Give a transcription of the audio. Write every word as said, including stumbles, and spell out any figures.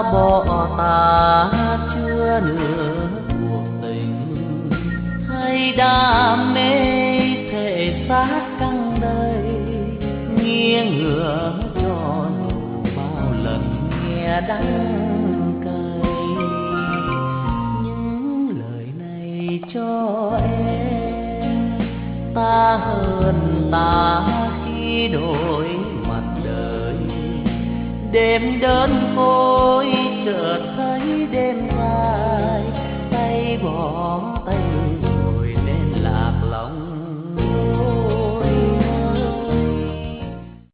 bỏ ta chưa nửa cuộc tình, hay đam mê thể xác căng đầy, nghiêng ngửa cho dù bao lần nghe đắng cay. Những lời này cho em, ta hơn ta khi đổi mặt đời. Đêm đơn côi chợt thấy đêm dài, tay bỏ